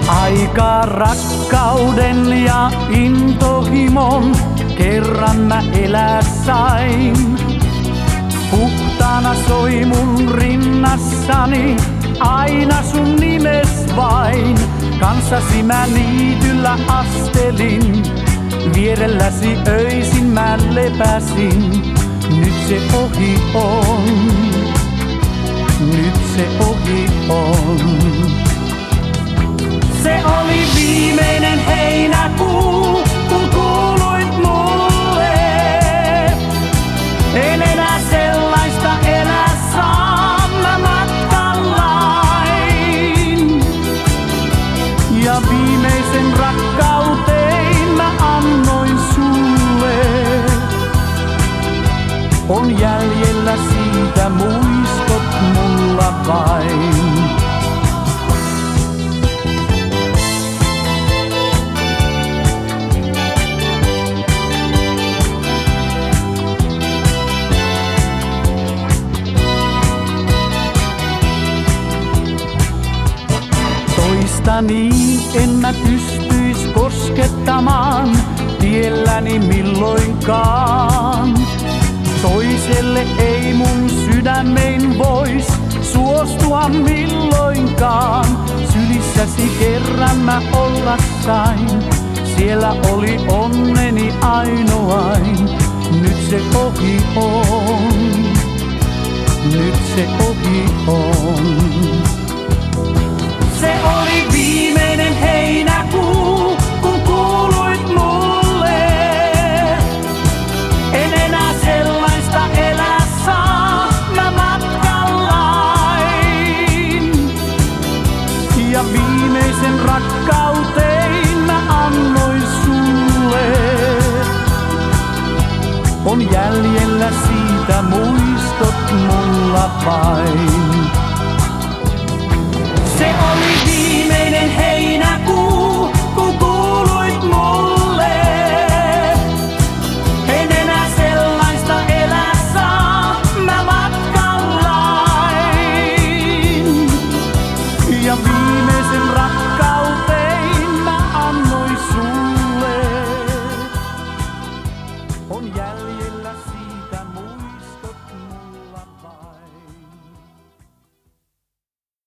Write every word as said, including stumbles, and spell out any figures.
Aika rakkauden ja intohimon kerran mä elää sain. Puhtaana soi mun rinnassani aina sun nimes vain. Kanssasi mä niityllä astelin, vierelläsi öisin mä lepäsin. Nyt se ohi on, nyt se ohi on. Se oli viimeinen heinäkuu, kun kuuluit mulle. En enää sellaista elää saa mä matkallain. Ja viimeisen rakkauteen mä annoin sulle. On jäljellä siitä muistot mulla vain. Niin en mä pystyis koskettamaan tielläni milloinkaan. Toiselle ei mun sydämein vois suostua milloinkaan. Sylissäsi kerran mä olla sain, siellä oli onneni ainoain. Nyt se ohi on, nyt se ohi on. Se oli viimeinen heinäkuu, kun kuuluit mulle. En enää sellaista elää saa mä matkallain. Ja viimeisen rakkauteen mä annoin sulle. On jäljellä siitä muistot mulla vain.